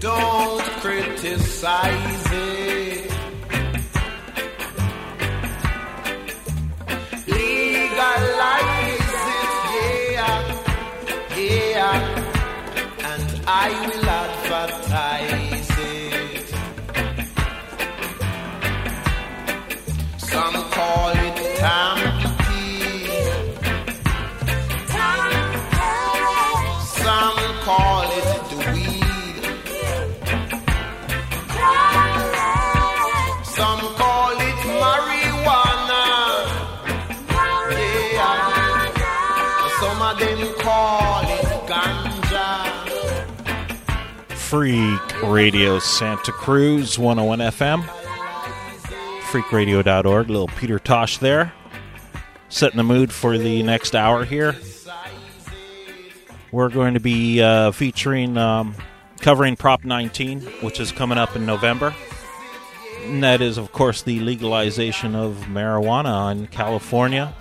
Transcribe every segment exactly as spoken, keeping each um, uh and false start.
Don't criticize it. Legalize it, yeah, yeah, and I will advertise it. Some call it tampy, some call it the weed, some call it marijuana, yeah, some of them call it ganja. Freak Radio Santa Cruz, one oh one F M. freak radio dot org. Little Peter Tosh there. Setting the mood for the next hour here. We're going to be uh, featuring, um, covering Prop nineteen, which is coming up in November. And that is, of course, the legalization of marijuana in California.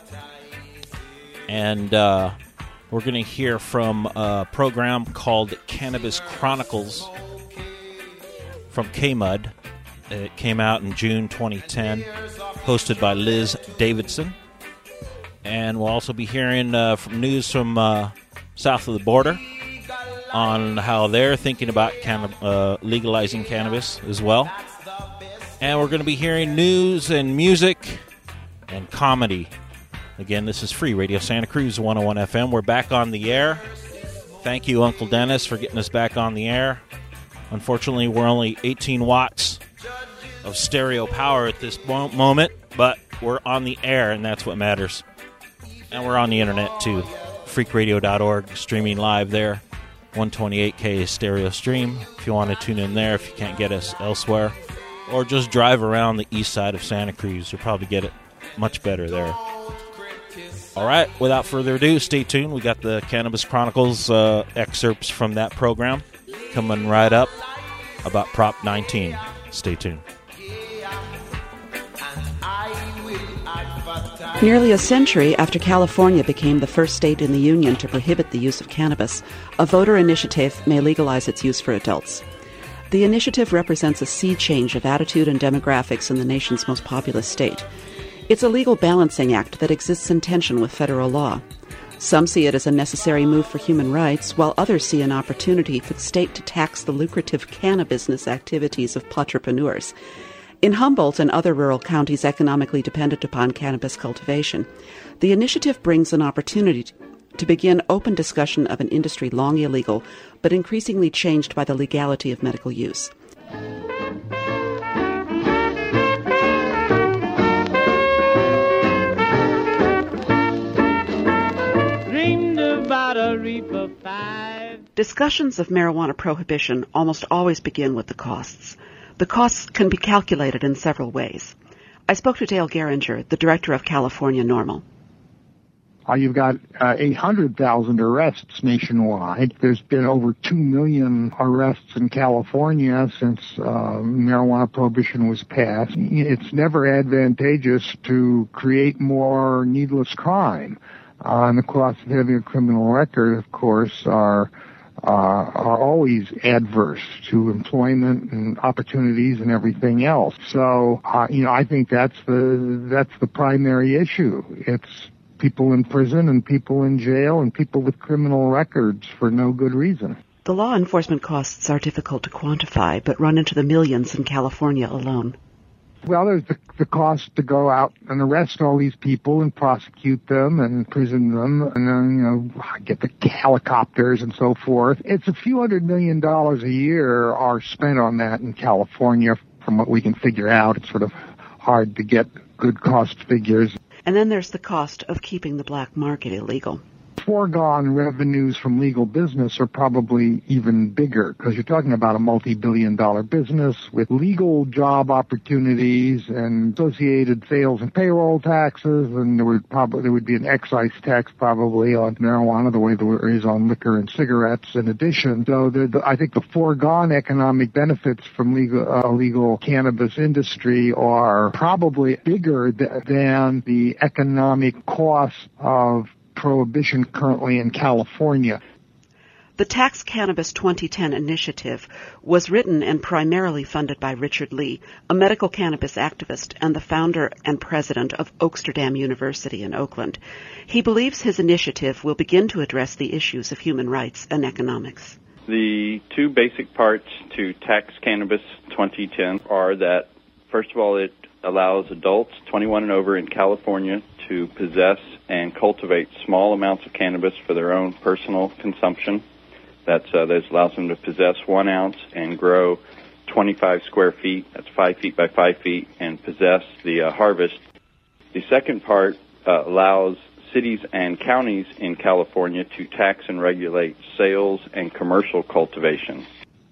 And uh, we're going to hear from a program called Cannabis Chronicles from K-Mud. It came out in June twenty ten, hosted by Liz Davidson. And we'll also be hearing uh, from news from uh, south of the border on how they're thinking about canna- uh, legalizing cannabis as well. And we're going to be hearing news and music and comedy. Again, this is Free Radio Santa Cruz, one oh one F M. We're back on the air. Thank you, Uncle Dennis, for getting us back on the air. Unfortunately, we're only eighteen watts of stereo power at this moment, but we're on the air, and that's what matters. And we're on the internet, too. freak radio dot org, streaming live there. one twenty-eight K stereo stream, if you want to tune in there, if you can't get us elsewhere. Or just drive around the east side of Santa Cruz. You'll probably get it much better there. All right, without further ado, stay tuned. We got the Cannabis Chronicles uh, excerpts from that program coming right up about Prop nineteen. Stay tuned. Nearly a century after California became the first state in the Union to prohibit the use of cannabis, a voter initiative may legalize its use for adults. The initiative represents a sea change of attitude and demographics in the nation's most populous state. It's a legal balancing act that exists in tension with federal law. Some see it as a necessary move for human rights, while others see an opportunity for the state to tax the lucrative cannabis activities of entrepreneurs. In Humboldt and other rural counties economically dependent upon cannabis cultivation, the initiative brings an opportunity to begin open discussion of an industry long illegal, but increasingly changed by the legality of medical use. Discussions of marijuana prohibition almost always begin with the costs. The costs can be calculated in several ways. I spoke to Dale Geringer, the director of California NORML. Uh, you've got uh, eight hundred thousand arrests nationwide. There's been over two million arrests in California since uh, marijuana prohibition was passed. It's never advantageous to create more needless crime. Uh, and the costs of having a criminal record, of course, are Uh, are always adverse to employment and opportunities and everything else. So, uh, you know, I think that's the that's the primary issue. It's people in prison and people in jail and people with criminal records for no good reason. The law enforcement costs are difficult to quantify, but run into the millions in California alone. Well, there's the, the cost to go out and arrest all these people and prosecute them and prison them and then, you know, get the helicopters and so forth. It's a few hundred million dollars a year are spent on that in California from what we can figure out. It's sort of hard to get good cost figures. And then there's the cost of keeping the black market illegal. Foregone revenues from legal business are probably even bigger because you're talking about a multi-billion dollar business with legal job opportunities and associated sales and payroll taxes, and there would probably there would be an excise tax probably on marijuana the way there is on liquor and cigarettes in addition. So the, the, I think the foregone economic benefits from legal uh, legal cannabis industry are probably bigger th- than the economic cost of prohibition currently in California. The Tax Cannabis twenty ten initiative was written and primarily funded by Richard Lee, a medical cannabis activist and the founder and president of Oaksterdam University in Oakland. He believes his initiative will begin to address the issues of human rights and economics. The two basic parts to Tax Cannabis twenty ten are that, first of all, it allows adults twenty-one and over in California to possess and cultivate small amounts of cannabis for their own personal consumption. That's, uh, that allows them to possess one ounce and grow twenty-five square feet, that's five feet by five feet, and possess the uh, harvest. The second part uh, allows cities and counties in California to tax and regulate sales and commercial cultivation.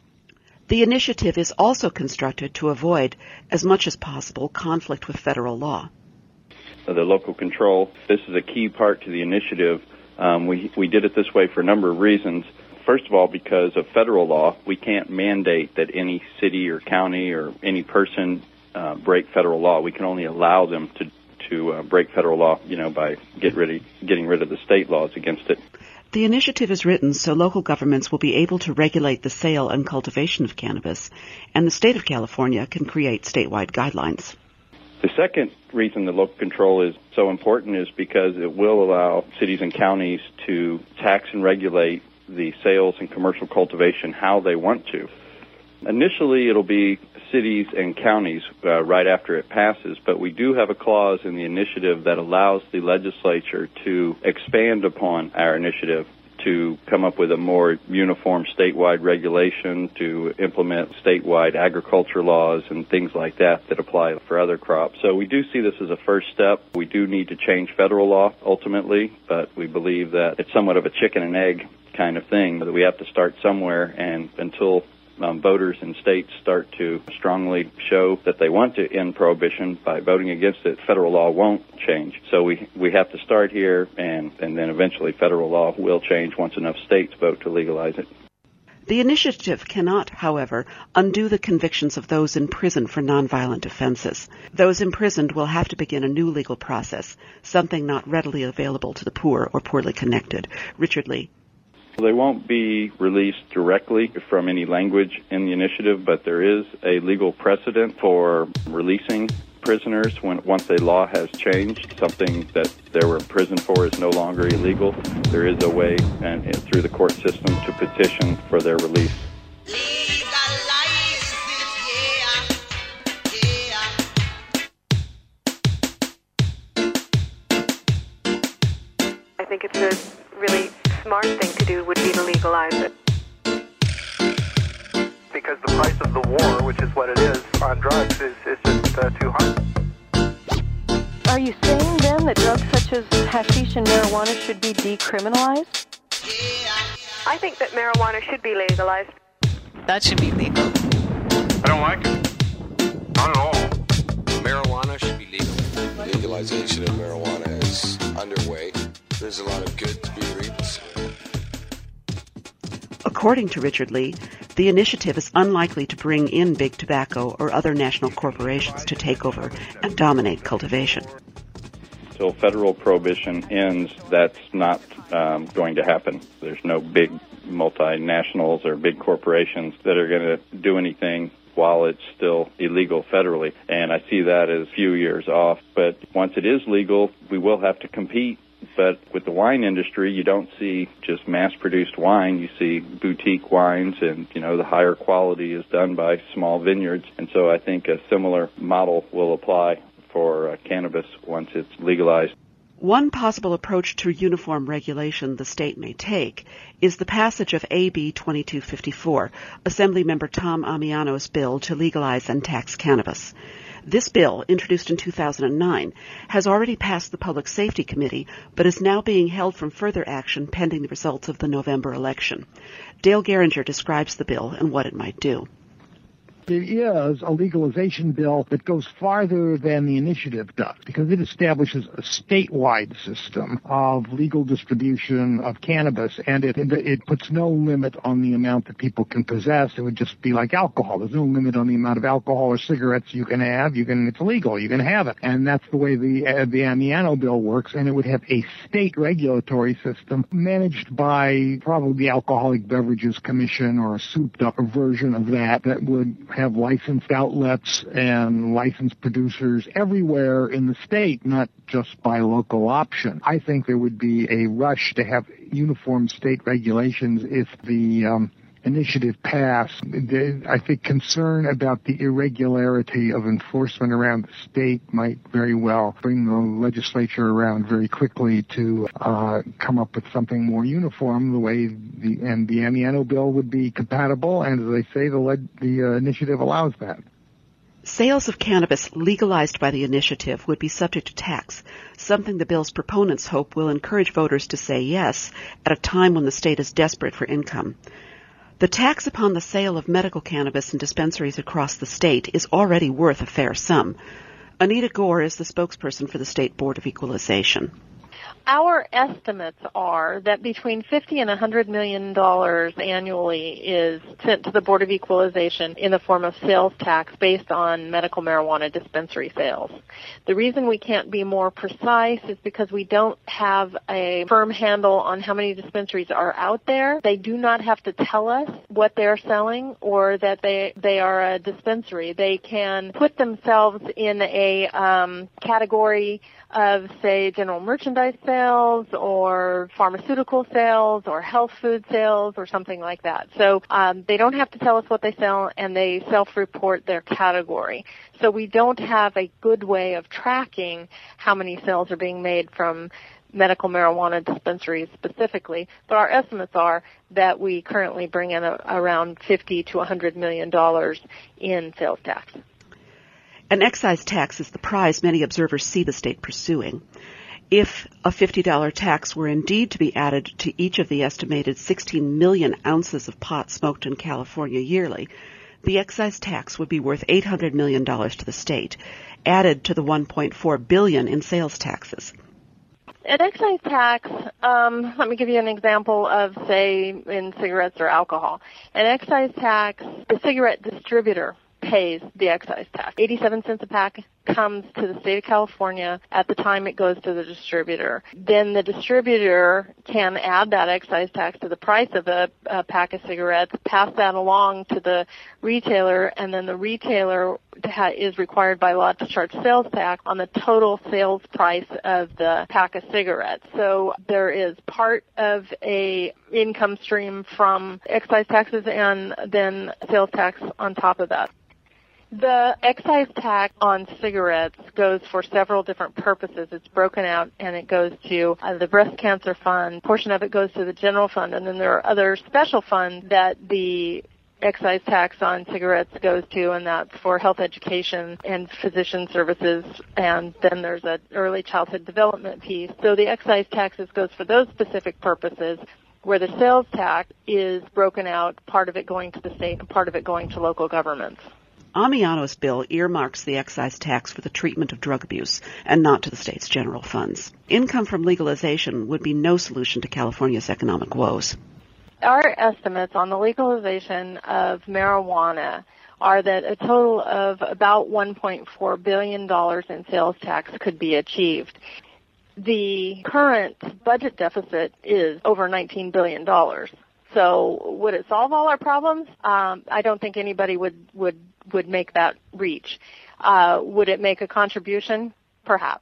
The initiative is also constructed to avoid, as much as possible, conflict with federal law. So the local control, this is a key part to the initiative. Um, we, we did it this way for a number of reasons. First of all, because of federal law, we can't mandate that any city or county or any person uh, break federal law. We can only allow them to to uh, break federal law, you know, by get rid of, getting rid of the state laws against it. The initiative is written so local governments will be able to regulate the sale and cultivation of cannabis, and the state of California can create statewide guidelines. The second reason the local control is so important is because it will allow cities and counties to tax and regulate the sales and commercial cultivation how they want to. Initially, it'll be cities and counties uh, right after it passes, but we do have a clause in the initiative that allows the legislature to expand upon our initiative to come up with a more uniform statewide regulation, to implement statewide agriculture laws and things like that that apply for other crops. So we do see this as a first step. We do need to change federal law ultimately, but we believe that it's somewhat of a chicken and egg kind of thing, that we have to start somewhere, and until um, voters in states start to strongly show that they want to end prohibition by voting against it, federal law won't change. So we we have to start here, and, and then eventually federal law will change once enough states vote to legalize it. The initiative cannot, however, undo the convictions of those in prison for nonviolent offenses. Those imprisoned will have to begin a new legal process, something not readily available to the poor or poorly connected. Richard Lee. They won't be released directly from any language in the initiative, but there is a legal precedent for releasing prisoners when once a law has changed. Something that they were in prison for is no longer illegal. There is a way and, and through the court system to petition for their release. I think it's a really smart thing to do would be to legalize it. Because the price of the war, which is what it is on drugs, is, is just uh, too high. Are you saying then that drugs such as hashish and marijuana should be decriminalized? I think that marijuana should be legalized. That should be legal. I don't like it. Not at all. Marijuana should be legal. Legalization of marijuana is underway. There's a lot of good to be reaped. According to Richard Lee, the initiative is unlikely to bring in big tobacco or other national corporations to take over and dominate cultivation. Until federal prohibition ends, that's not um, going to happen. There's no big multinationals or big corporations that are going to do anything while it's still illegal federally. And I see that as a few years off. But once it is legal, we will have to compete. But with the wine industry, you don't see just mass-produced wine. You see boutique wines, and, you know, the higher quality is done by small vineyards. And so I think a similar model will apply for uh, cannabis once it's legalized. One possible approach to uniform regulation the state may take is the passage of A B twenty-two fifty-four, Assemblymember Tom Amiano's bill to legalize and tax cannabis. This bill, introduced in two thousand nine, has already passed the Public Safety Committee, but is now being held from further action pending the results of the November election. Dale Geringer describes the bill and what it might do. it is a legalization bill that goes farther than the initiative does, because it establishes a statewide system of legal distribution of cannabis, and it it puts no limit on the amount that people can possess. It would just be like alcohol. There's no limit on the amount of alcohol or cigarettes you can have. You can, it's legal. You can have it. And that's the way the uh, the Amiano bill works, and it would have a state regulatory system managed by probably the Alcoholic Beverages Commission or a souped-up version of that that would have licensed outlets and licensed producers everywhere in the state, not just by local option. I think there would be a rush to have uniform state regulations if the um, initiative passed. I think concern about the irregularity of enforcement around the state might very well bring the legislature around very quickly to uh, come up with something more uniform, the way the and the Amiano bill would be compatible, and as I say, the, leg, the uh, initiative allows that. Sales of cannabis legalized by the initiative would be subject to tax, something the bill's proponents hope will encourage voters to say yes at a time when the state is desperate for income. The tax upon the sale of medical cannabis in dispensaries across the state is already worth a fair sum. Anita Gore is the spokesperson for the State Board of Equalization. Our estimates are that between fifty and one hundred million dollars annually is sent to the Board of Equalization in the form of sales tax based on medical marijuana dispensary sales. The reason we can't be more precise is because we don't have a firm handle on how many dispensaries are out there. They do not have to tell us what they're selling or that they they are a dispensary. They can put themselves in a um, category of, say, general merchandise sales or pharmaceutical sales or health food sales or something like that. So um, they don't have to tell us what they sell, and they self-report their category. So we don't have a good way of tracking how many sales are being made from medical marijuana dispensaries specifically, but our estimates are that we currently bring in a, around fifty to one hundred million dollars in sales tax. An excise tax is the prize many observers see the state pursuing. If a fifty dollars tax were indeed to be added to each of the estimated sixteen million ounces of pot smoked in California yearly, the excise tax would be worth eight hundred million dollars to the state, added to the one point four billion dollars in sales taxes. An excise tax, um, let me give you an example of, say, in cigarettes or alcohol. An excise tax, the cigarette distributor pays the excise tax. eighty-seven cents a pack comes to the state of California at the time it goes to the distributor. Then the distributor can add that excise tax to the price of a, a pack of cigarettes, pass that along to the retailer, and then the retailer ha- is required by law to charge sales tax on the total sales price of the pack of cigarettes. So there is part of a income stream from excise taxes and then sales tax on top of that. The excise tax on cigarettes goes for several different purposes. It's broken out, and it goes to uh, the breast cancer fund. A portion of it goes to the general fund, and then there are other special funds that the excise tax on cigarettes goes to, and that's for health education and physician services, and then there's an early childhood development piece. So the excise taxes goes for those specific purposes, where the sales tax is broken out, part of it going to the state and part of it going to local governments. Amiano's bill earmarks the excise tax for the treatment of drug abuse and not to the state's general funds. Income from legalization would be no solution to California's economic woes. Our estimates on the legalization of marijuana are that a total of about one point four billion dollars in sales tax could be achieved. The current budget deficit is over nineteen billion dollars. So would it solve all our problems? Um, I don't think anybody would, would, would make that reach. Uh, would it make a contribution? Perhaps.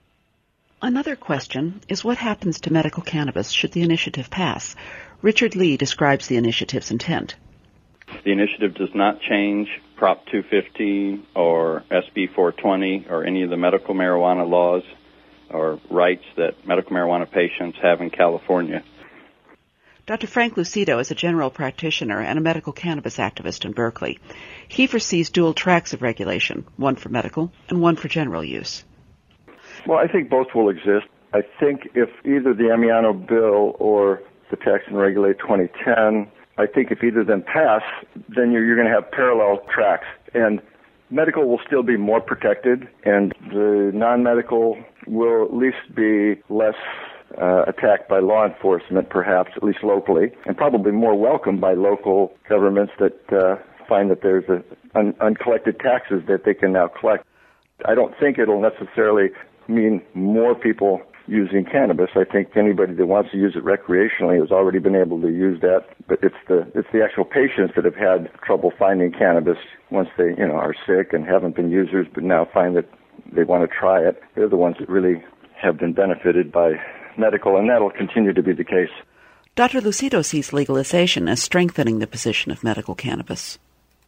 Another question is what happens to medical cannabis should the initiative pass? Richard Lee describes the initiative's intent. The initiative does not change Prop two fifty or S B four twenty or any of the medical marijuana laws or rights that medical marijuana patients have in California. Doctor Frank Lucido is a general practitioner and a medical cannabis activist in Berkeley. He foresees dual tracks of regulation, one for medical and one for general use. Well, I think both will exist. I think if either the Amiano bill or the Tax and Regulate twenty ten I think if either of them pass, then you're, you're going to have parallel tracks. And medical will still be more protected, and the non-medical will at least be less uh, attacked by law enforcement, perhaps, at least locally, and probably more welcomed by local governments that uh, find that there's a, un- uncollected taxes that they can now collect. I don't think it'll necessarily mean more people using cannabis. I think anybody that wants to use it recreationally has already been able to use that. But it's the it's the actual patients that have had trouble finding cannabis once they you know are sick and haven't been users, but now find that they want to try it. They're the ones that really have been benefited by medical, and that'll continue to be the case. Doctor Lucido sees legalization as strengthening the position of medical cannabis.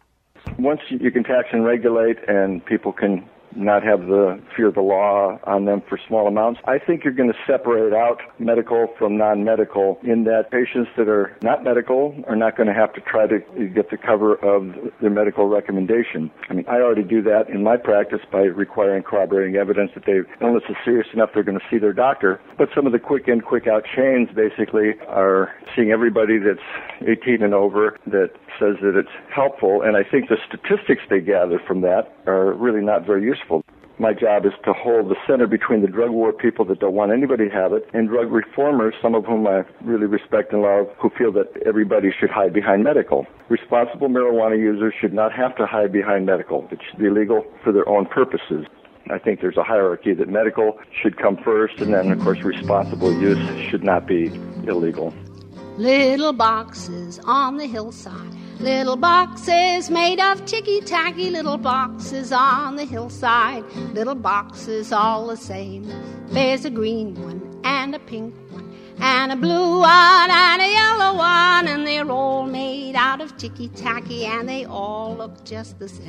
Once you can tax and regulate, and people can not have the fear of the law on them for small amounts, I think you're going to separate out medical from non-medical, in that patients that are not medical are not going to have to try to get the cover of their medical recommendation. I mean, I already do that in my practice by requiring corroborating evidence that their illness is serious enough they're going to see their doctor. But some of the quick in, quick out chains basically are seeing everybody that's eighteen and over that says that it's helpful, and I think the statistics they gather from that are really not very useful. My job is to hold the center between the drug war people that don't want anybody to have it and drug reformers, some of whom I really respect and love, who feel that everybody should hide behind medical. Responsible marijuana users should not have to hide behind medical. It should be legal for their own purposes. I think there's a hierarchy that medical should come first, and then, of course, responsible use should not be illegal. Little boxes on the hillside, little boxes made of ticky-tacky, little boxes on the hillside, little boxes all the same. There's a green one and a pink one and a blue one and a yellow one, and they're all made out of ticky-tacky, and they all look just the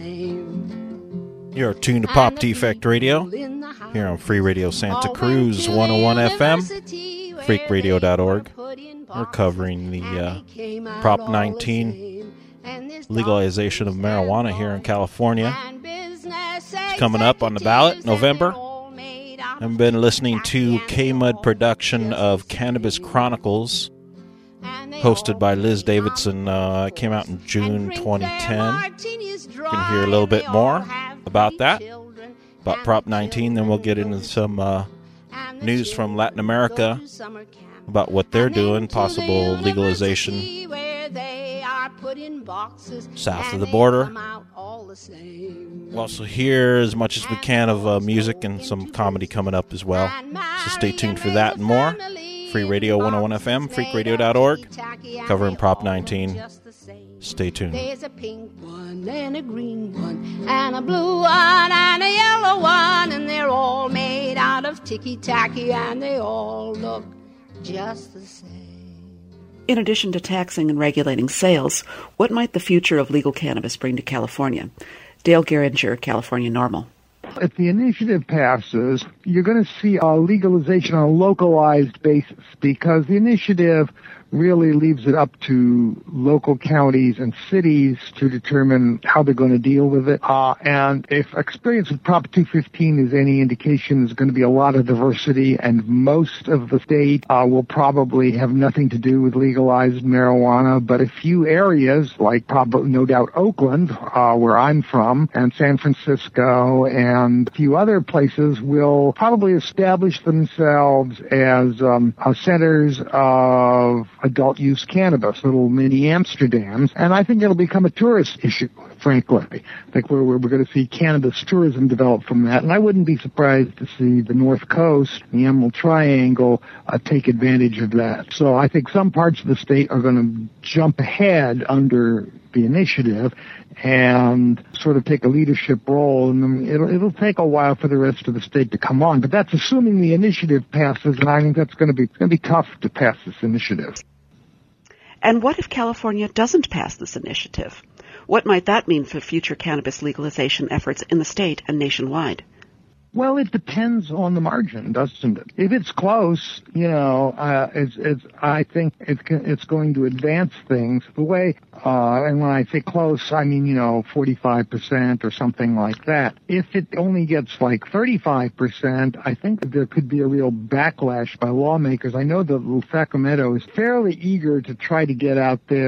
same. You're tuned to Pop Defect Radio here on Free Radio Santa Cruz one oh one F M, freak radio dot org. We're covering the uh, Prop nineteen legalization of marijuana here in California. It's coming up on the ballot, November. I've been listening to K-Mud production of Cannabis Chronicles, hosted by Liz Davidson. Uh, it came out in June twenty ten. You can hear a little bit more about that, about Prop nineteen. Then we'll get into some uh, news from Latin America about what they're doing, possible legalization south of the border. We'll also hear as much as we can of uh, music and some comedy coming up as well. So stay tuned for that and more. Free Radio one oh one F M, freak radio dot org, covering Prop nineteen. Stay tuned. There's a pink one and a green one and a blue one and a yellow one, and they're all made out of ticky-tacky, and they all look just the same. In addition to taxing and regulating sales, what might the future of legal cannabis bring to California? Dale Geringer, California Normal. If the initiative passes, you're going to see a legalization on a localized basis, because the initiative really leaves it up to local counties and cities to determine how they're going to deal with it. Uh, and if experience with Prop two fifteen is any indication, there's going to be a lot of diversity, and most of the state uh, will probably have nothing to do with legalized marijuana. But a few areas, like probably no doubt Oakland, uh, where I'm from, and San Francisco, and a few other places, will probably establish themselves as um, uh, centers of adult use cannabis, little mini Amsterdams, and I think it'll become a tourist issue, frankly. I think we're, we're going to see cannabis tourism develop from that, and I wouldn't be surprised to see the North Coast, the Emerald Triangle, uh, take advantage of that. So I think some parts of the state are going to jump ahead under the initiative and sort of take a leadership role, and it'll, it'll take a while for the rest of the state to come on. But that's assuming the initiative passes, and I think that's going to be going to be tough to pass this initiative. And what if California doesn't pass this initiative? What might that mean for future cannabis legalization efforts in the state and nationwide? Well, it depends on the margin, doesn't it? If it's close, you know, uh, it's, it's, I think it's, it's going to advance things the way, uh, and when I say close, I mean, you know, forty-five percent or something like that. If it only gets like thirty-five percent, I think that there could be a real backlash by lawmakers. I know that Lou Sacramento is fairly eager to try to get out there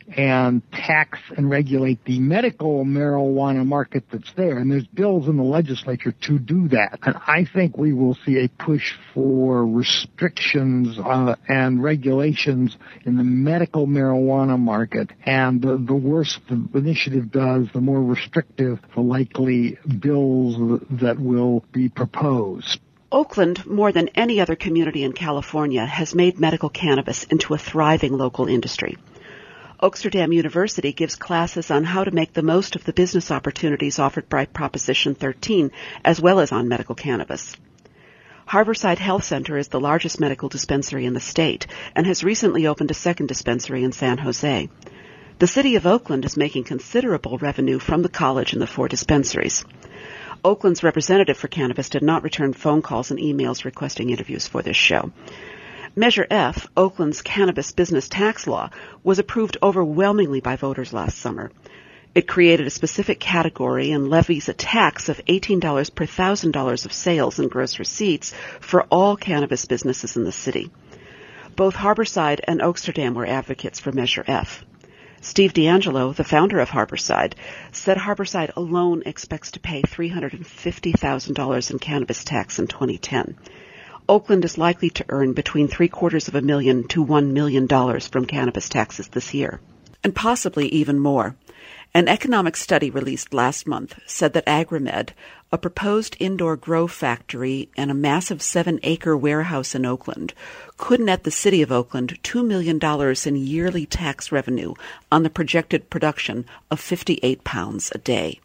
and tax and regulate the medical marijuana market that's there. And there's bills in the legislature to do that. And I think we will see a push for restrictions uh, and regulations in the medical marijuana market. And the, the worse the initiative does, the more restrictive the likely bills that will be proposed. Oakland, more than any other community in California, has made medical cannabis into a thriving local industry. Oaksterdam University gives classes on how to make the most of the business opportunities offered by Proposition thirteen, as well as on medical cannabis. Harborside Health Center is the largest medical dispensary in the state and has recently opened a second dispensary in San Jose. The city of Oakland is making considerable revenue from the college and the four dispensaries. Oakland's representative for cannabis did not return phone calls and emails requesting interviews for this show. Measure F, Oakland's cannabis business tax law, was approved overwhelmingly by voters last summer. It created a specific category and levies a tax of eighteen dollars per one thousand dollars of sales and gross receipts for all cannabis businesses in the city. Both Harborside and Oaksterdam were advocates for Measure F. Steve D'Angelo, the founder of Harborside, said Harborside alone expects to pay three hundred fifty thousand dollars in cannabis tax in twenty ten. Oakland is likely to earn between three-quarters of a million to one million dollars from cannabis taxes this year, and possibly even more. An economic study released last month said that Agromed, a proposed indoor grow factory and a massive seven-acre warehouse in Oakland, could net the city of Oakland two million dollars in yearly tax revenue on the projected production of fifty-eight pounds a day.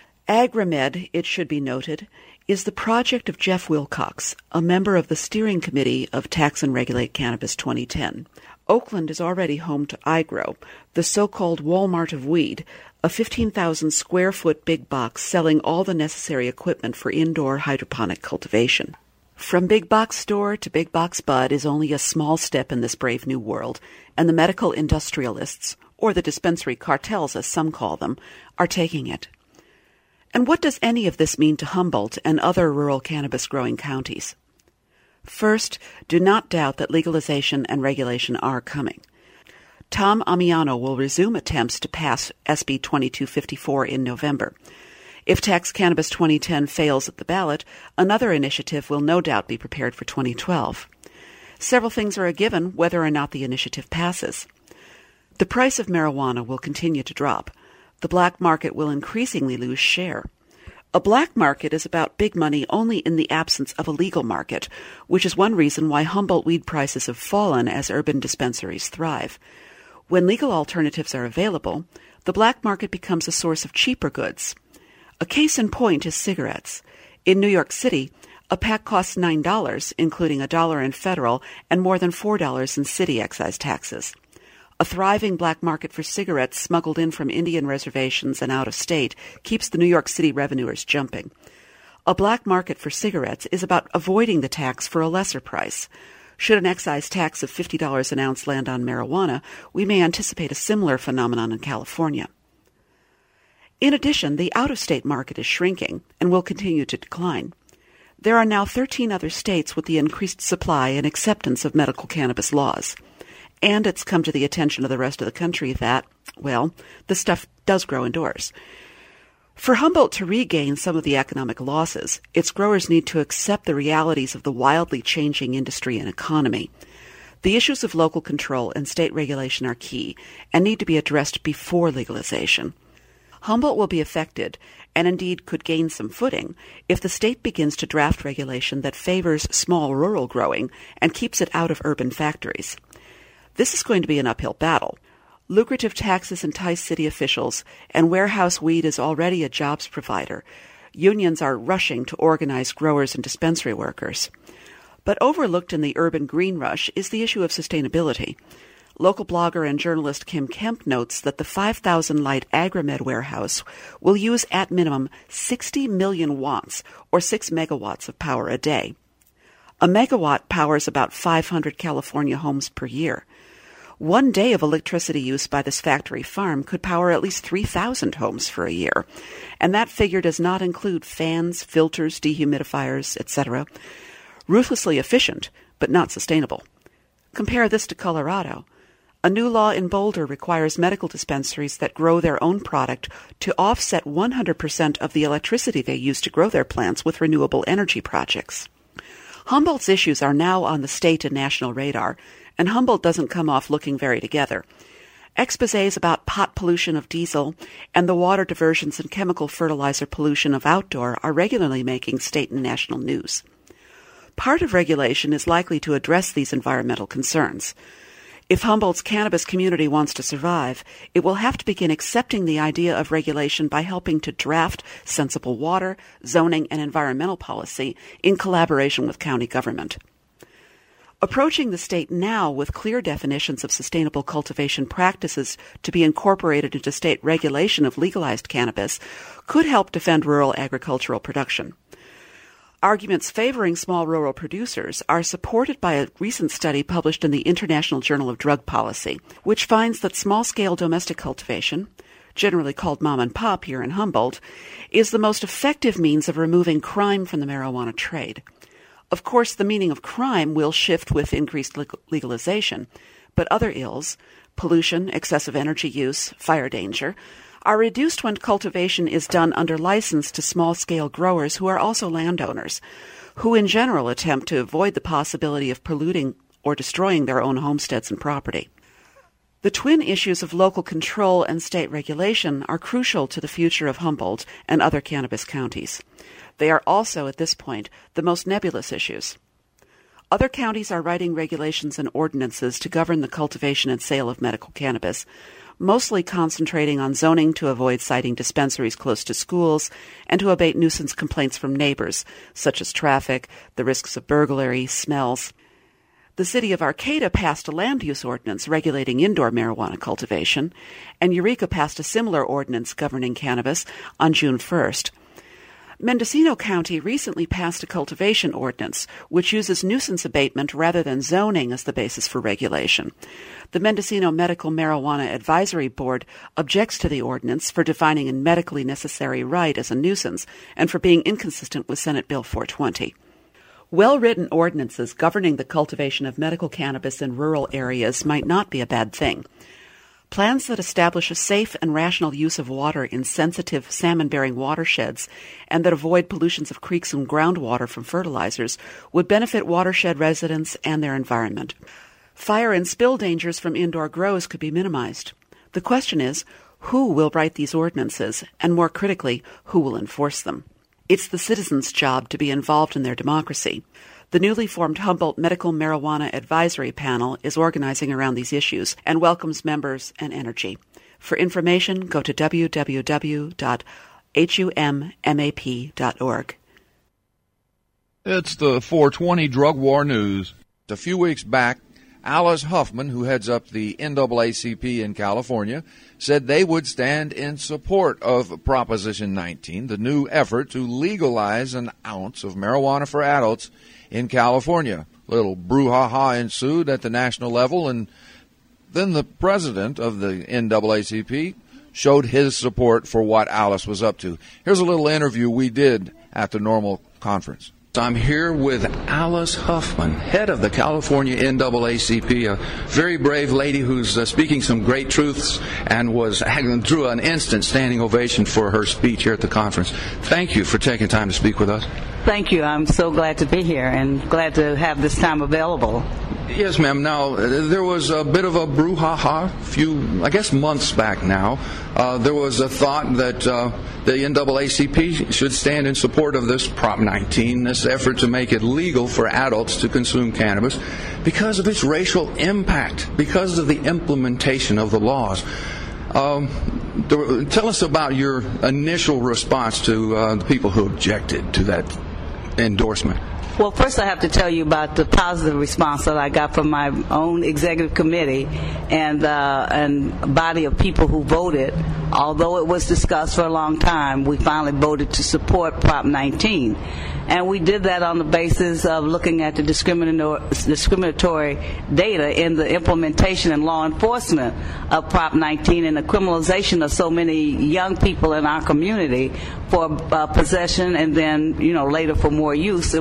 Agromed, it should be noted, is the project of Jeff Wilcox, a member of the steering committee of Tax and Regulate Cannabis twenty ten. Oakland is already home to iGrow, the so-called Walmart of weed, a fifteen thousand square foot big box selling all the necessary equipment for indoor hydroponic cultivation. From big box store to big box bud is only a small step in this brave new world, and the medical industrialists, or the dispensary cartels as some call them, are taking it. And what does any of this mean to Humboldt and other rural cannabis-growing counties? First, do not doubt that legalization and regulation are coming. Tom Amiano will resume attempts to pass S B twenty-two fifty-four in November. If Tax Cannabis twenty ten fails at the ballot, another initiative will no doubt be prepared for twenty twelve. Several things are a given whether or not the initiative passes. The price of marijuana will continue to drop. The black market will increasingly lose share. A black market is about big money only in the absence of a legal market, which is one reason why Humboldt weed prices have fallen as urban dispensaries thrive. When legal alternatives are available, the black market becomes a source of cheaper goods. A case in point is cigarettes. In New York City, a pack costs nine dollars, including a dollar in federal and more than four dollars in city excise taxes. A thriving black market for cigarettes smuggled in from Indian reservations and out of state keeps the New York City revenuers jumping. A black market for cigarettes is about avoiding the tax for a lesser price. Should an excise tax of fifty dollars an ounce land on marijuana, we may anticipate a similar phenomenon in California. In addition, the out-of-state market is shrinking and will continue to decline. There are now thirteen other states with the increased supply and acceptance of medical cannabis laws. And it's come to the attention of the rest of the country that, well, the stuff does grow indoors. For Humboldt to regain some of the economic losses, its growers need to accept the realities of the wildly changing industry and economy. The issues of local control and state regulation are key and need to be addressed before legalization. Humboldt will be affected, and indeed could gain some footing, if the state begins to draft regulation that favors small rural growing and keeps it out of urban factories. This is going to be an uphill battle. Lucrative taxes entice city officials, and warehouse weed is already a jobs provider. Unions are rushing to organize growers and dispensary workers. But overlooked in the urban green rush is the issue of sustainability. Local blogger and journalist Kim Kemp notes that the five thousand light Agromed warehouse will use at minimum sixty million watts, or six megawatts of power a day. A megawatt powers about five hundred California homes per year. One day of electricity use by this factory farm could power at least three thousand homes for a year, and that figure does not include fans, filters, dehumidifiers, et cetera. Ruthlessly efficient, but not sustainable. Compare this to Colorado. A new law in Boulder requires medical dispensaries that grow their own product to offset one hundred percent of the electricity they use to grow their plants with renewable energy projects. Humboldt's issues are now on the state and national radar, and Humboldt doesn't come off looking very together. Exposés about pot pollution of diesel and the water diversions and chemical fertilizer pollution of outdoor are regularly making state and national news. Part of regulation is likely to address these environmental concerns. If Humboldt's cannabis community wants to survive, it will have to begin accepting the idea of regulation by helping to draft sensible water, zoning, and environmental policy in collaboration with county government. Approaching the state now with clear definitions of sustainable cultivation practices to be incorporated into state regulation of legalized cannabis could help defend rural agricultural production. Arguments favoring small rural producers are supported by a recent study published in the International Journal of Drug Policy, which finds that small-scale domestic cultivation, generally called mom and pop here in Humboldt, is the most effective means of removing crime from the marijuana trade. Of course, the meaning of crime will shift with increased legalization, but other ills, pollution, excessive energy use, fire danger, are reduced when cultivation is done under license to small-scale growers who are also landowners, who in general attempt to avoid the possibility of polluting or destroying their own homesteads and property. The twin issues of local control and state regulation are crucial to the future of Humboldt and other cannabis counties. They are also, at this point, the most nebulous issues. Other counties are writing regulations and ordinances to govern the cultivation and sale of medical cannabis, mostly concentrating on zoning to avoid siting dispensaries close to schools and to abate nuisance complaints from neighbors, such as traffic, the risks of burglary, smells. The city of Arcata passed a land use ordinance regulating indoor marijuana cultivation, and Eureka passed a similar ordinance governing cannabis on June first. Mendocino County recently passed a cultivation ordinance, which uses nuisance abatement rather than zoning as the basis for regulation. The Mendocino Medical Marijuana Advisory Board objects to the ordinance for defining a medically necessary right as a nuisance and for being inconsistent with Senate Bill four twenty. Well-written ordinances governing the cultivation of medical cannabis in rural areas might not be a bad thing. Plans that establish a safe and rational use of water in sensitive salmon-bearing watersheds and that avoid pollutions of creeks and groundwater from fertilizers would benefit watershed residents and their environment. Fire and spill dangers from indoor grows could be minimized. The question is, who will write these ordinances, and more critically, who will enforce them? It's the citizens' job to be involved in their democracy. The newly formed Humboldt Medical Marijuana Advisory Panel is organizing around these issues and welcomes members and energy. For information, go to w w w dot hummap dot org. It's the four twenty Drug War News. A few weeks back, Alice Huffman, who heads up the N double A C P in California, said they would stand in support of Proposition nineteen, the new effort to legalize an ounce of marijuana for adults in California. Little brouhaha ensued at the national level, and then the president of the N double A C P showed his support for what Alice was up to. Here's a little interview we did at the normal conference. I'm here with Alice Huffman, head of the California N double A C P, a very brave lady who's uh, speaking some great truths and was drew an instant standing ovation for her speech here at the conference. Thank you for taking time to speak with us. Thank you. I'm so glad to be here and glad to have this time available. Yes, ma'am. Now, there was a bit of a brouhaha a few, I guess, months back now. Uh, there was a thought that uh, the N double A C P should stand in support of this Prop nineteen, this effort to make it legal for adults to consume cannabis because of its racial impact, because of the implementation of the laws. Um, tell us about your initial response to uh, the people who objected to that endorsement. Well, first I have to tell you about the positive response that I got from my own executive committee and uh, and body of people who voted. Although it was discussed for a long time, we finally voted to support Prop nineteen. And we did that on the basis of looking at the discriminatory data in the implementation and law enforcement of Prop nineteen and the criminalization of so many young people in our community for uh, possession and then, you know, later for more use. And we just think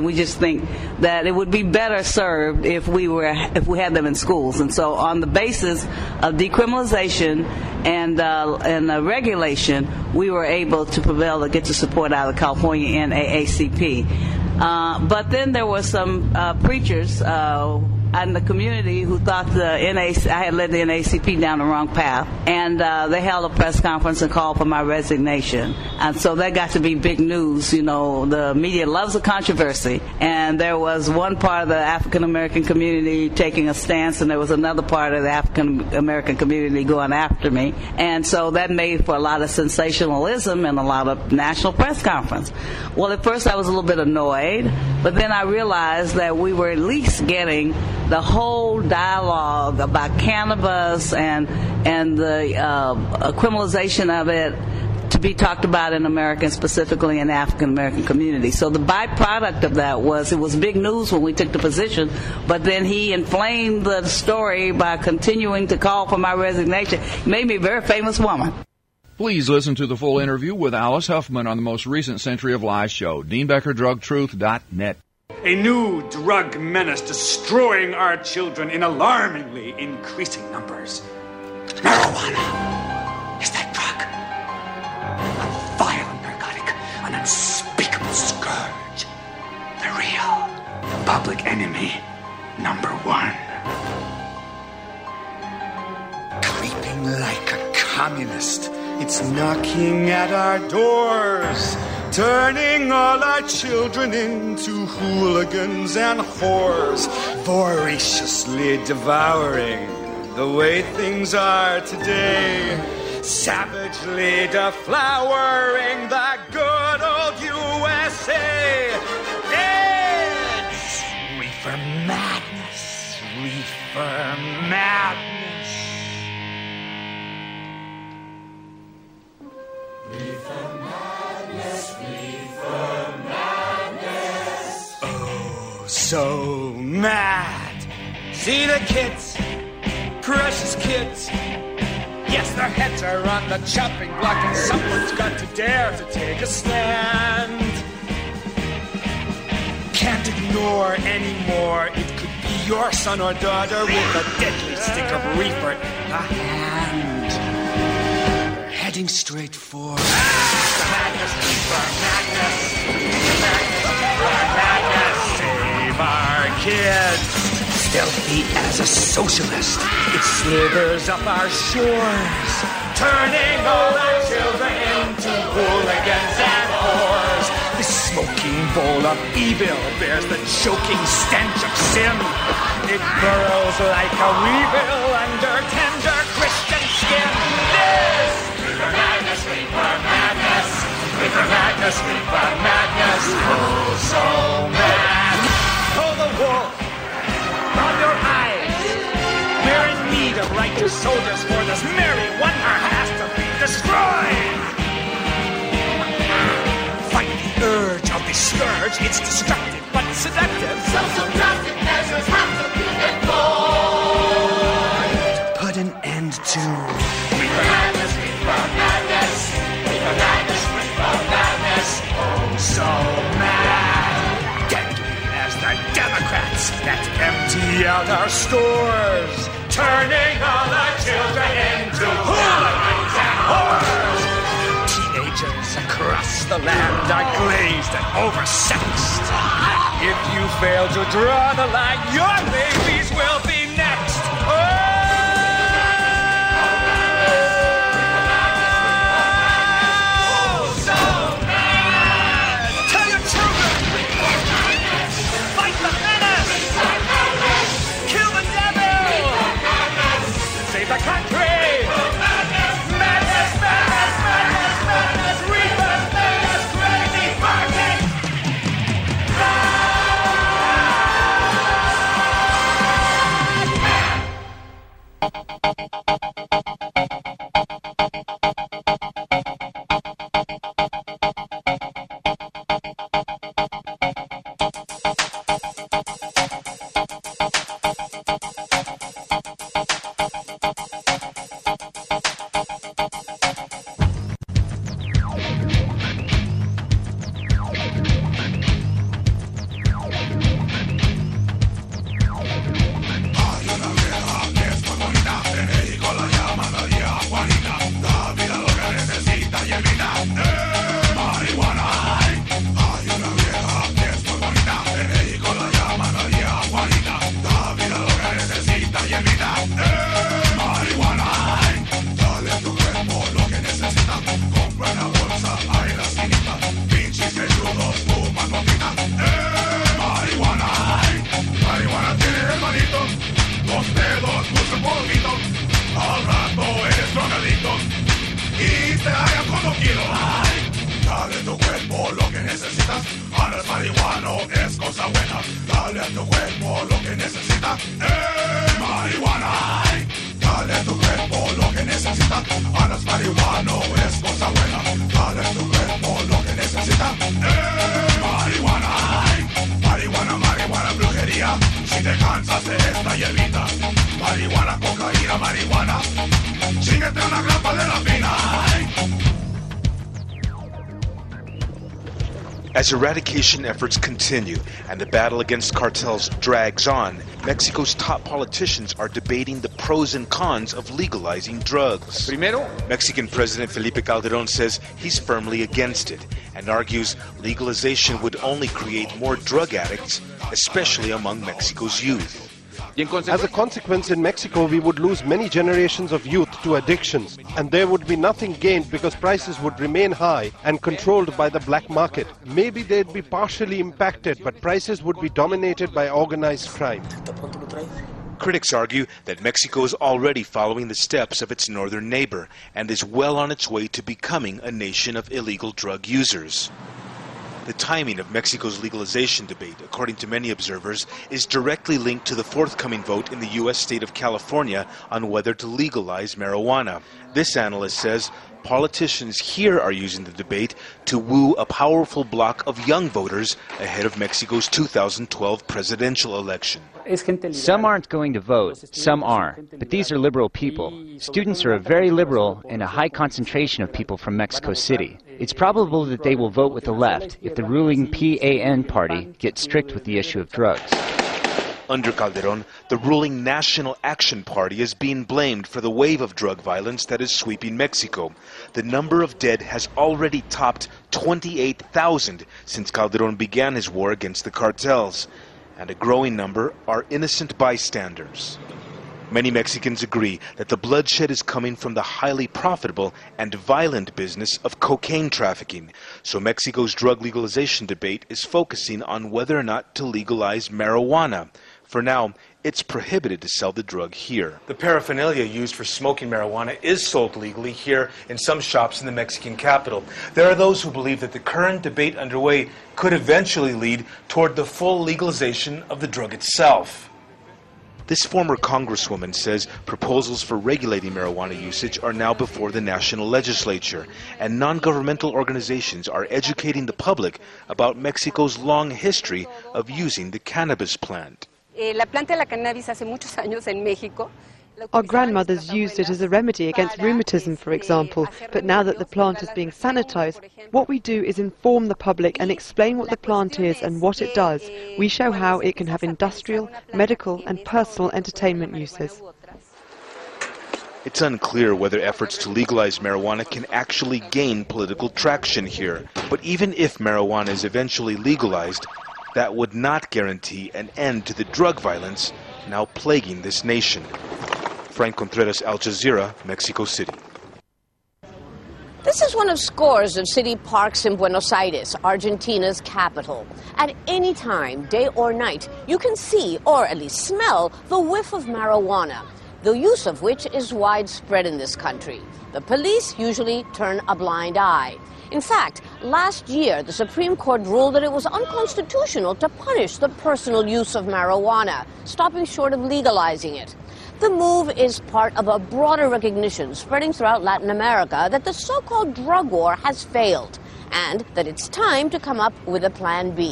think that it would be better served if we were if we had them in schools. And so, on the basis of decriminalization and uh, and uh, regulation, we were able to prevail to get the support out of California N double A C P. Uh, but then there were some uh, preachers uh, in the community who thought the N A C, I had led the N double A C P down the wrong path, and uh, they held a press conference and called for my resignation. And so that got to be big news. You know, the media loves a controversy, and there was one part of the African American community taking a stance, and there was another part of the African American community going after me. And so that made for a lot of sensationalism and a lot of national press conference. Well, at first I was a little bit annoyed, but then I realized that we were at least getting the whole dialogue about cannabis and and the uh, criminalization of it to be talked about in America, and specifically in the African American community. So the byproduct of that was it was big news when we took the position, but then he inflamed the story by continuing to call for my resignation. It made me a very famous woman. Please listen to the full interview with Alice Huffman on the most recent Century of Lies show, dean becker drug truth dot net. A new drug menace destroying our children in alarmingly increasing numbers. Marijuana is that drug. A violent narcotic, an unspeakable scourge. The real public enemy number one. Creeping like a communist, it's knocking at our doors, turning all our children into hooligans and whores, voraciously devouring the way things are today, savagely deflowering the good old U S A. It's reefer madness, reefer madness. Reefer madness, reefer madness. Oh, so mad. See the kids, precious kids. Yes, their heads are on the chopping block, and someone's got to dare to take a stand. Can't ignore anymore. It could be your son or daughter with a deadly stick of reefer in the hand. They're heading straight for madness, reefer madness, reefer madness. Save our kids. Stealthy as a socialist, it slithers up our shores, turning all our children into hooligans and whores. This smoking bowl of evil bears the choking stench of sin. It burrows like a weevil under tender Christian skin. This reefer madness, reefer madness, reefer madness, reefer madness. Oh, so mad. Pull the wool from your eyes. We're in need of righteous soldiers, for this marijuana has to be destroyed. Fight the urge of this scourge. It's destructive but seductive. Social drastic measures have to be employed to put an end to reefer madness, reefer madness, reefer madness, reefer madness. Oh, so mad. The Democrats that empty out our stores, turning all our children into hooligans and whores. Teenagers across the land are glazed and oversexed. If you fail to draw the line, your babies will be next. Oh! Save the country! Madness, madness, madness, madness, madness, reefer madness, crazy market! As eradication efforts continue and the battle against cartels drags on, Mexico's top politicians are debating the pros and cons of legalizing drugs. Primero, Mexican President Felipe Calderón says he's firmly against it and argues legalization would only create more drug addicts, especially among Mexico's youth. As a consequence, in Mexico, we would lose many generations of youth to addictions, and there would be nothing gained because prices would remain high and controlled by the black market. Maybe they'd be partially impacted, but prices would be dominated by organized crime. Critics argue that Mexico is already following the steps of its northern neighbor and is well on its way to becoming a nation of illegal drug users. The timing of Mexico's legalization debate, according to many observers, is directly linked to the forthcoming vote in the U S state of California on whether to legalize marijuana. This analyst says politicians here are using the debate to woo a powerful bloc of young voters ahead of Mexico's two thousand twelve presidential election. Some aren't going to vote, some are, but these are liberal people. Students are a very liberal and a high concentration of people from Mexico City. It's probable that they will vote with the left if the ruling P A N party gets strict with the issue of drugs. Under Calderón, the ruling National Action Party is being blamed for the wave of drug violence that is sweeping Mexico. The number of dead has already topped twenty-eight thousand since Calderón began his war against the cartels, and a growing number are innocent bystanders. Many Mexicans agree that the bloodshed is coming from the highly profitable and violent business of cocaine trafficking, so Mexico's drug legalization debate is focusing on whether or not to legalize marijuana. For now, it's prohibited to sell the drug here. The paraphernalia used for smoking marijuana is sold legally here in some shops in the Mexican capital. There are those who believe that the current debate underway could eventually lead toward the full legalization of the drug itself. This former congresswoman says proposals for regulating marijuana usage are now before the national legislature, and non-governmental organizations are educating the public about Mexico's long history of using the cannabis plant. La planta de la cannabis hace muchos años en México. Our grandmothers used it as a remedy against rheumatism, for example, but now that the plant is being sanitized, what we do is inform the public and explain what the plant is and what it does. We show how it can have industrial, medical and personal entertainment uses. It's unclear whether efforts to legalize marijuana can actually gain political traction here. But even if marijuana is eventually legalized, that would not guarantee an end to the drug violence now plaguing this nation. Frank Contreras, Al Jazeera, Mexico City. This is one of scores of city parks in Buenos Aires, Argentina's capital. At any time, day or night, you can see, or at least smell, the whiff of marijuana, the use of which is widespread in this country. The police usually turn a blind eye. In fact, last year, the Supreme Court ruled that it was unconstitutional to punish the personal use of marijuana, stopping short of legalizing it. The move is part of a broader recognition spreading throughout Latin America that the so-called drug war has failed, and that it's time to come up with a plan B.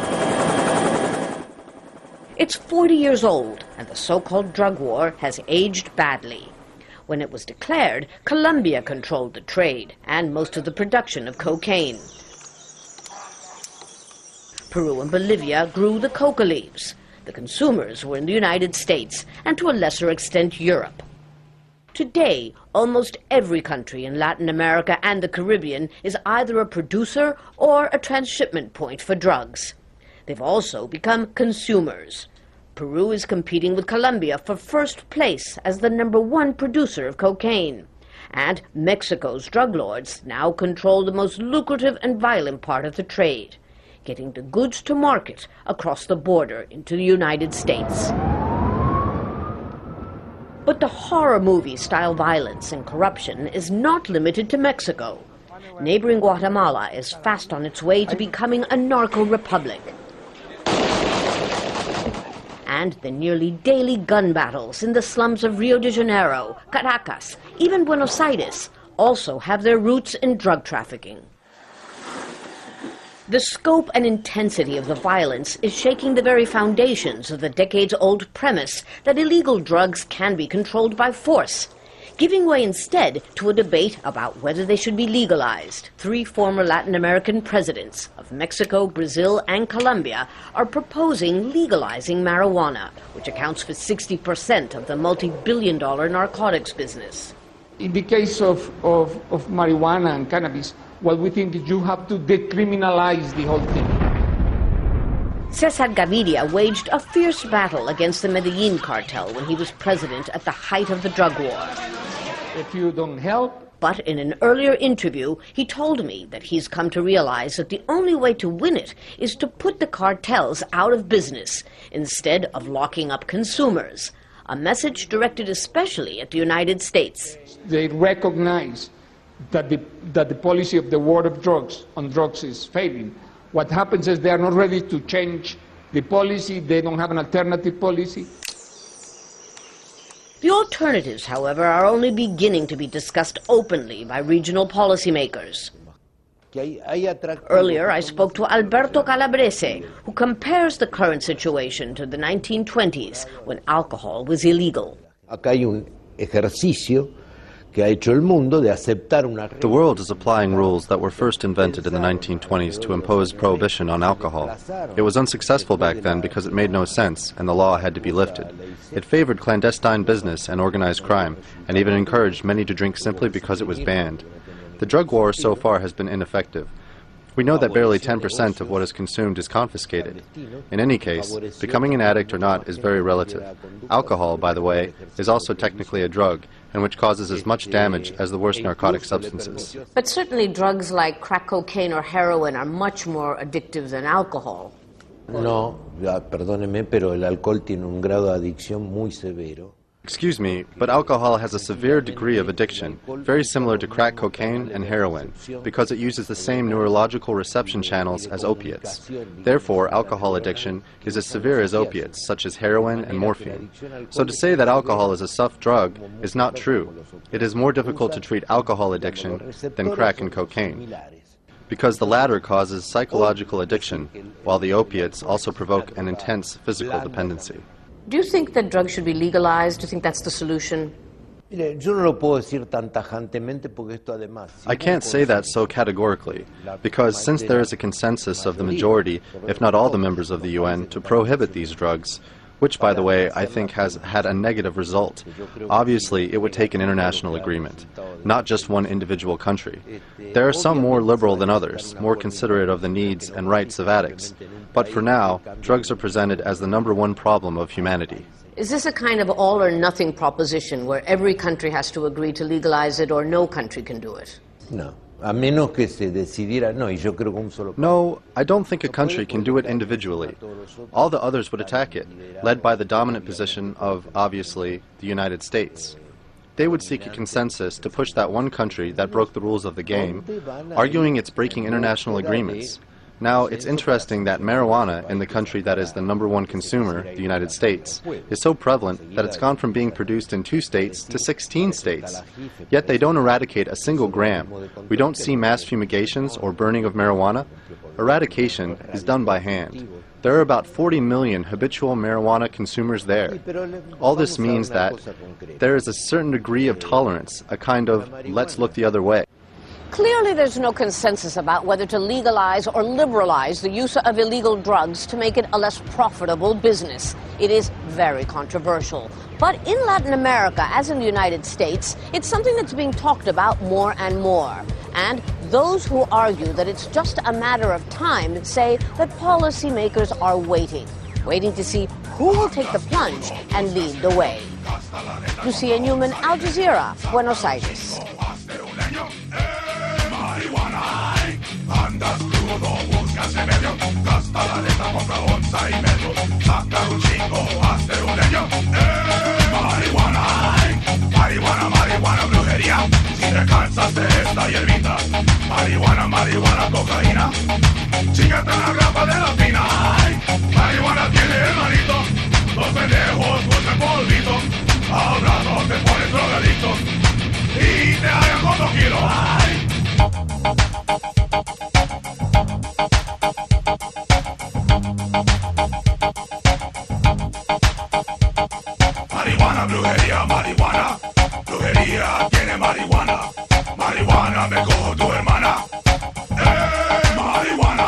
It's forty years old, and the so-called drug war has aged badly. When it was declared, Colombia controlled the trade and most of the production of cocaine. Peru and Bolivia grew the coca leaves. The consumers were in the United States and to a lesser extent Europe. Today, almost every country in Latin America and the Caribbean is either a producer or a transshipment point for drugs. They've also become consumers. Peru is competing with Colombia for first place as the number one producer of cocaine. And Mexico's drug lords now control the most lucrative and violent part of the trade, getting the goods to market across the border into the United States. But the horror movie-style violence and corruption is not limited to Mexico. Neighboring Guatemala is fast on its way to becoming a narco-republic. And the nearly daily gun battles in the slums of Rio de Janeiro, Caracas, even Buenos Aires also have their roots in drug trafficking. The scope and intensity of the violence is shaking the very foundations of the decades-old premise that illegal drugs can be controlled by force, giving way instead to a debate about whether they should be legalized. Three former Latin American presidents of Mexico, Brazil, and Colombia are proposing legalizing marijuana, which accounts for sixty percent of the multi-billion dollar narcotics business. In the case of, of, of marijuana and cannabis, what we think is you have to decriminalize the whole thing. Cesar Gaviria waged a fierce battle against the Medellin cartel when he was president at the height of the drug war. If you don't help... But in an earlier interview, he told me that he's come to realize that the only way to win it is to put the cartels out of business, instead of locking up consumers. A message directed especially at the United States. They recognize that the, that the policy of the war of drugs on drugs is failing. What happens is they are not ready to change the policy. They don't have an alternative policy. The alternatives, however, are only beginning to be discussed openly by regional policymakers. Earlier, I spoke to Alberto Calabrese, who compares the current situation to the nineteen twenties, when alcohol was illegal. The world is applying rules that were first invented in the nineteen twenties to impose prohibition on alcohol. It was unsuccessful back then because it made no sense and the law had to be lifted. It favored clandestine business and organized crime, and even encouraged many to drink simply because it was banned. The drug war so far has been ineffective. We know that barely ten percent of what is consumed is confiscated. In any case, becoming an addict or not is very relative. Alcohol, by the way, is also technically a drug, and which causes as much damage as the worst narcotic substances. But certainly drugs like crack cocaine or heroin are much more addictive than alcohol. No, perdóneme, pero el alcohol tiene un grado de adicción muy severo. Excuse me, but alcohol has a severe degree of addiction, very similar to crack cocaine and heroin, because it uses the same neurological reception channels as opiates. Therefore, alcohol addiction is as severe as opiates, such as heroin and morphine. So to say that alcohol is a soft drug is not true. It is more difficult to treat alcohol addiction than crack and cocaine, because the latter causes psychological addiction, while the opiates also provoke an intense physical dependency. Do you think that drugs should be legalized? Do you think that's the solution? I can't say that so categorically, because since there is a consensus of the majority, if not all the members of the U N, to prohibit these drugs, which, by the way, I think has had a negative result. Obviously, it would take an international agreement, not just one individual country. There are some more liberal than others, more considerate of the needs and rights of addicts. But for now, drugs are presented as the number one problem of humanity. Is this a kind of all-or-nothing proposition where every country has to agree to legalize it or no country can do it? No. A menos que se decidiera, no, y yo creo que un solo... No, I don't think a country can do it individually. All the others would attack it, led by the dominant position of, obviously, the United States. They would seek a consensus to push that one country that broke the rules of the game, arguing it's breaking international agreements. Now, it's interesting that marijuana in the country that is the number one consumer, the United States, is so prevalent that it's gone from being produced in two states to sixteen states. Yet they don't eradicate a single gram. We don't see mass fumigations or burning of marijuana. Eradication is done by hand. There are about forty million habitual marijuana consumers there. All this means that there is a certain degree of tolerance, a kind of let's look the other way. Clearly, there's no consensus about whether to legalize or liberalize the use of illegal drugs to make it a less profitable business. It is very controversial. But in Latin America, as in the United States, it's something that's being talked about more and more. And those who argue that it's just a matter of time say that policymakers are waiting, waiting to see who will take the plunge and lead the way. Lucia Newman, Al Jazeera, Buenos Aires. Andas crudo, buscas remedio, gasta la letra, compra onza y medio, saca un chingo, hazte un leño. Eh, marihuana, marihuana, marihuana, brujería. Si te cansas de esta hierbita, marihuana, marihuana, cocaína. Chíngate la grapa de la pina. Marihuana tiene hermanito, los pendejos buscan polvito. Al rato te pones drogadicto y te hagan cuando quiero. Marihuana, brujería, marihuana, brujería tiene marihuana, marihuana me cojo tu hermana, eh, marihuana.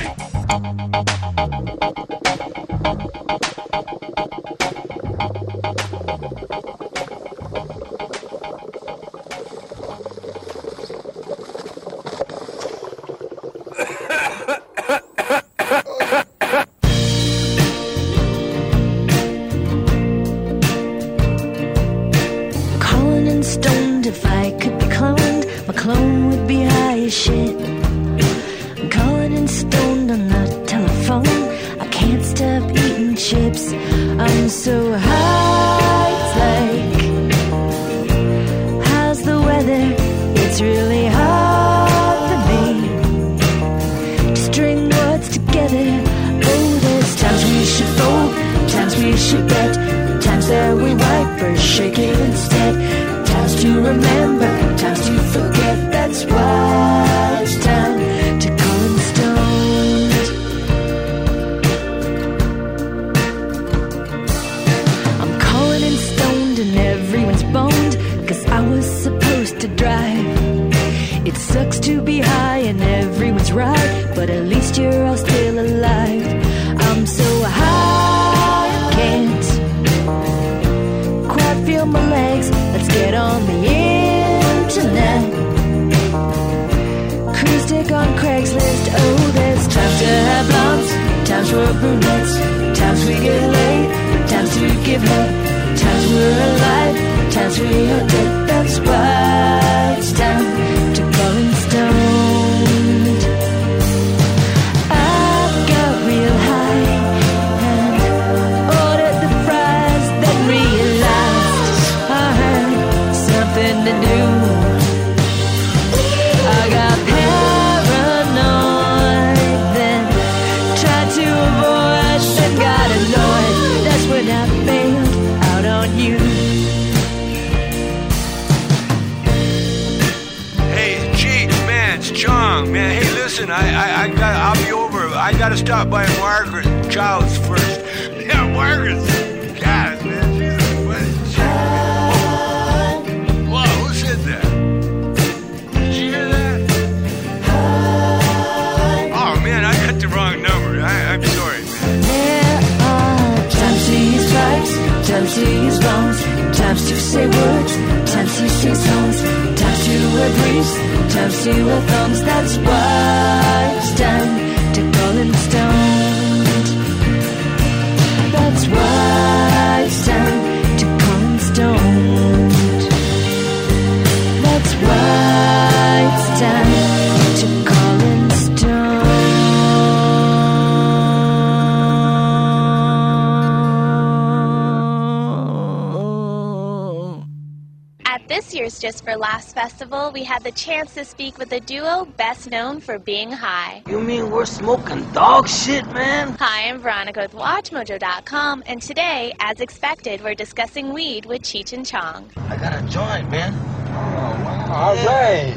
Just for Laughs Festival, we had the chance to speak with the duo best known for being high. You mean we're smoking dog shit, man? Hi, I'm Veronica with Watch Mojo dot com, and today, as expected, we're discussing weed with Cheech and Chong. I got a joint, man. Oh, wow. All right.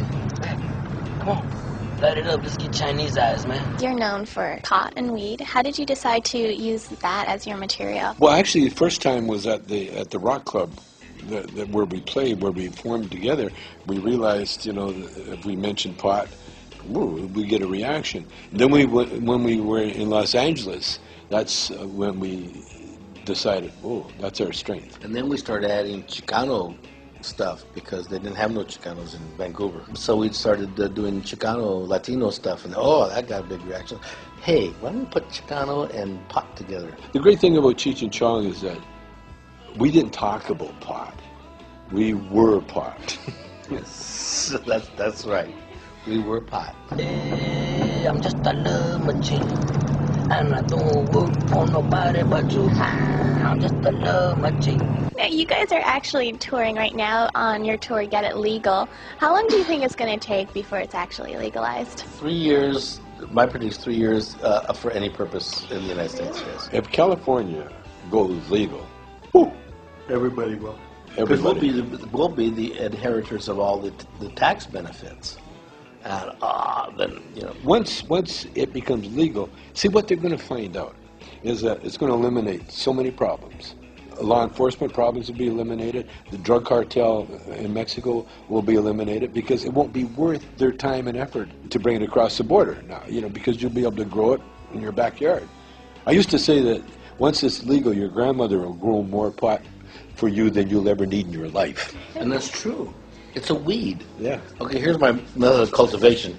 Come on, light it up. Let's get Chinese eyes, man. You're known for pot and weed. How did you decide to use that as your material? Well, actually, the first time was at the at the Rock Club that, that where we played, where we formed together, we realized, you know, if we mentioned pot, ooh, we get a reaction. Then we, when we were in Los Angeles, that's when we decided, oh, that's our strength. And then we started adding Chicano stuff because they didn't have no Chicanos in Vancouver. So we started uh, doing Chicano, Latino stuff, and oh, that got a big reaction. Hey, why don't we put Chicano and pot together? The great thing about Cheech and Chong is that we didn't talk about pot. We were pot. Yes, that's, that's right. We were pot. Hey, I'm just a love machine, and I don't work for nobody but you. I'm just a love machine. Now, you guys are actually touring right now on your tour, Get It Legal. How long do you think it's going to take before it's actually legalized? Three years, my prediction, three years uh, for any purpose in the United States, yes. If California goes legal, whew, everybody will. Everybody. Because we'll be, the, we'll be the inheritors of all the, the tax benefits. And ah, uh, then, you know. Once, once it becomes legal, see what they're going to find out is that it's going to eliminate so many problems. Law enforcement problems will be eliminated. The drug cartel in Mexico will be eliminated because it won't be worth their time and effort to bring it across the border now, you know, because you'll be able to grow it in your backyard. I used to say that once it's legal, your grandmother will grow more pot for you than you'll ever need in your life. And that's true. It's a weed. Yeah. Okay, here's my method of cultivation.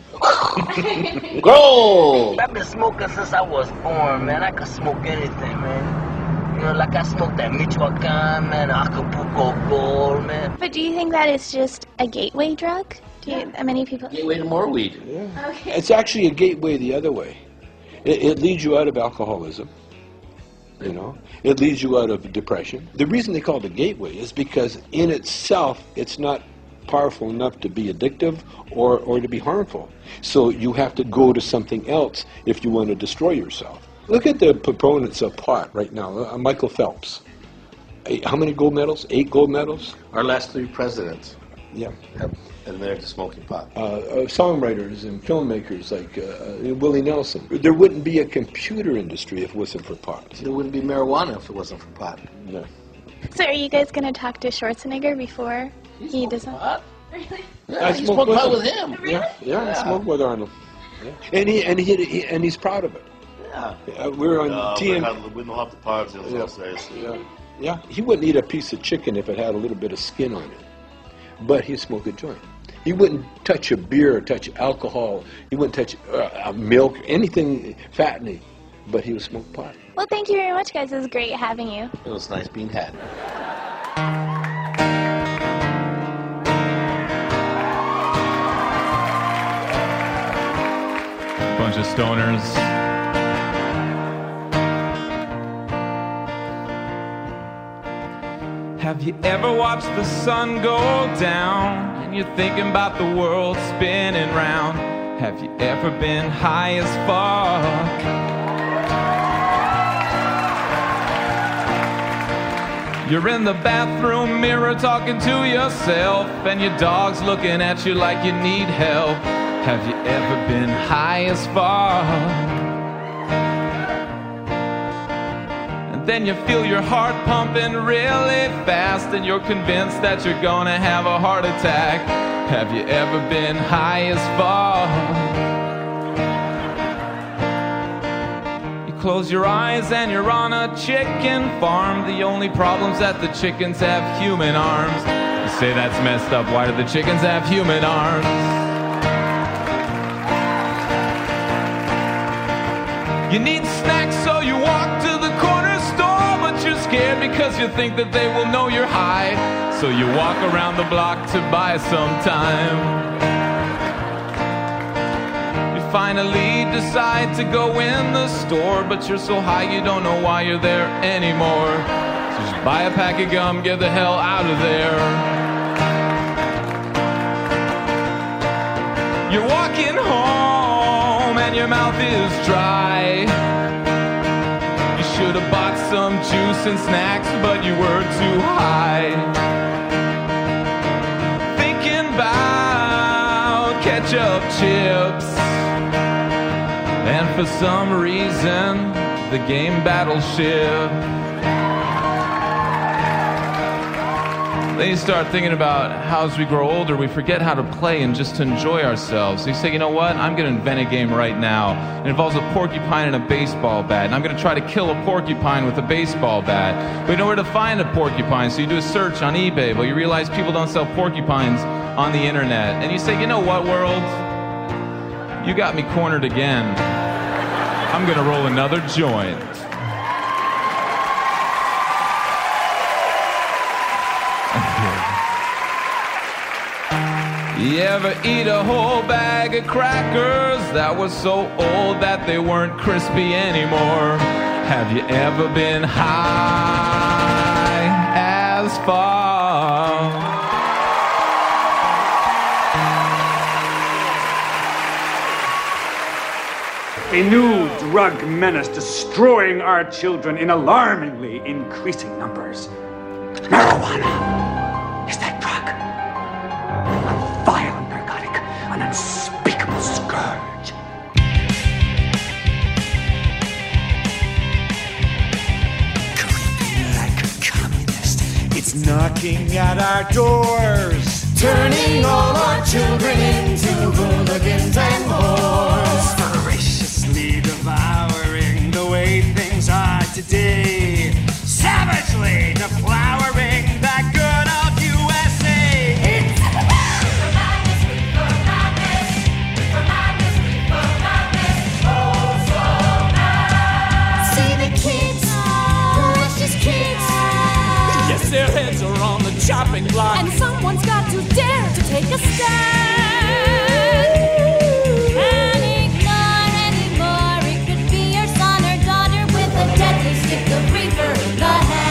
Grow! I've been smoking since I was born, man. I could smoke anything, man. You know, like I smoked that Michoacan, man, Acapulco Gold, man. But do you think that it's just a gateway drug? Do you, yeah. Many people... Gateway to more weed. Yeah. Okay. It's actually a gateway the other way. It, it leads you out of alcoholism. You know, it leads you out of depression. The reason they call it a gateway is because in itself, it's not powerful enough to be addictive or, or to be harmful. So you have to go to something else if you want to destroy yourself. Look at the proponents of pot right now. Uh, Michael Phelps. Eight, how many gold medals? Eight gold medals? Our last three presidents. Yeah. Have admitted to smoking pot. Uh, uh, songwriters and filmmakers like uh, Willie Nelson. There wouldn't be a computer industry if it wasn't for pot. There wouldn't be marijuana if it wasn't for pot. No. So are you guys going to talk to Schwarzenegger before he, he does pot? Really? Yeah, I smoked pot with him. Really? Yeah, yeah, yeah. I smoked with Arnold. Yeah. And he and he, he and he's proud of it. Yeah. Uh, we're on no, T M. We don't have the parts in yeah. those days. Yeah. Yeah. He wouldn't eat a piece of chicken if it had a little bit of skin on it. But he'd smoke a joint. He wouldn't touch a beer or touch alcohol. He wouldn't touch uh, milk, anything fattening. But he would smoke pot. Well, thank you very much, guys. It was great having you. It was nice being had. Bunch of stoners. Have you ever watched the sun go down and you're thinking about the world spinning round? Have you ever been high as fuck? You're in the bathroom mirror talking to yourself and your dog's looking at you like you need help. Have you ever been high as fuck? Then you feel your heart pumping really fast and you're convinced that you're gonna have a heart attack. Have you ever been high as fuck? You close your eyes and you're on a chicken farm. The only problem's that the chickens have human arms. You say that's messed up, why do the chickens have human arms? You need snacks so you walk to the corner store, but you're scared because you think that they will know you're high. So you walk around the block to buy some time. You finally decide to go in the store, but you're so high you don't know why you're there anymore. So just buy a pack of gum, get the hell out of there. You're walking home and your mouth is dry. You should have bought some juice and snacks, but you were too high. Thinking about ketchup chips, and for some reason the game Battleship. Then you start thinking about how as we grow older, we forget how to play and just to enjoy ourselves. So you say, you know what, I'm going to invent a game right now. It involves a porcupine and a baseball bat. And I'm going to try to kill a porcupine with a baseball bat. But you know where to find a porcupine, so you do a search on eBay. Well, you realize people don't sell porcupines on the internet. And you say, you know what, world? You got me cornered again. I'm going to roll another joint. You ever eat a whole bag of crackers that were so old that they weren't crispy anymore? Have you ever been high as fuck? A new drug menace destroying our children in alarmingly increasing numbers. Marijuana is that drug. A violent narcotic, an unspeakable scourge. Creeping like a communist, it's knocking at our doors, turning all our children into hooligans and whores. Voraciously devouring the way things are today, savagely deflowering the good old U S A. It's reefer madness, reefer madness, reefer madness, reefer madness, oh so mad. See the kids, precious kids. Yes, their heads are on the chopping block, and someone's got to dare to take a stand. Can't ignore anymore. It could be your son or daughter with a deadly stick of reefer in the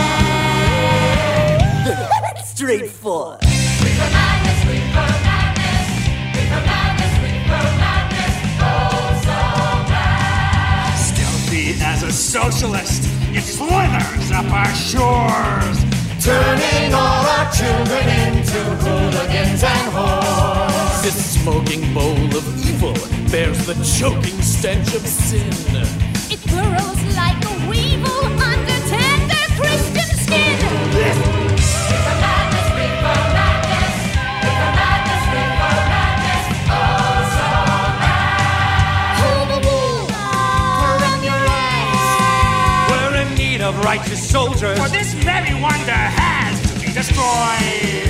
hand. Straight for Reefer madness, reefer madness, reefer madness, reefer madness, oh so bad. Stealthy as a socialist, it slithers up our shores, turning all our children into hooligans and whores. This smoking bowl of evil bears the choking stench of sin. It burrows like a weevil under tender Christian skin. Reefer madness, reefer madness, reefer madness, reefer madness, oh so bad. Hold the wool around your eyes. We're in need of righteous soldiers, for this merry wonder has to be destroyed.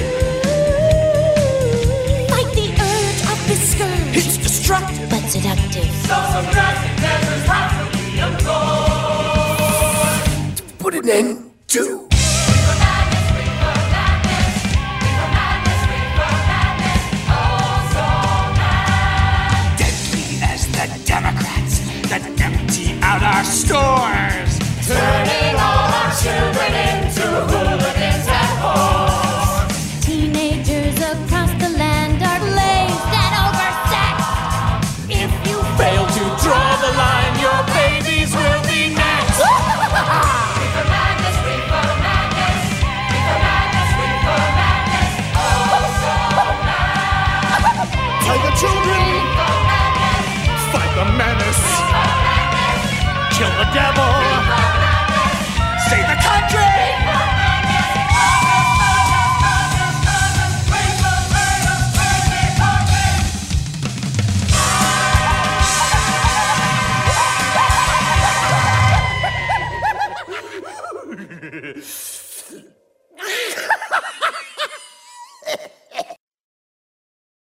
Fight the urge of this scourge. It's destructive but seductive. So some drastic measures have to be employed. Put an end to. Reefer madness, reefer madness, reefer madness, reefer madness, oh so mad. Deadly as the Democrats that empty out our stores, turning all our children into hooligans and whores. Teenagers across the land are blazed and overtaxed. If you Fail to draw the line, your babies will be next. Reefer madness, reefer madness, reefer madness, reefer madness, oh so mad. Tell the children, fight the menace, Kill the devil, save the country.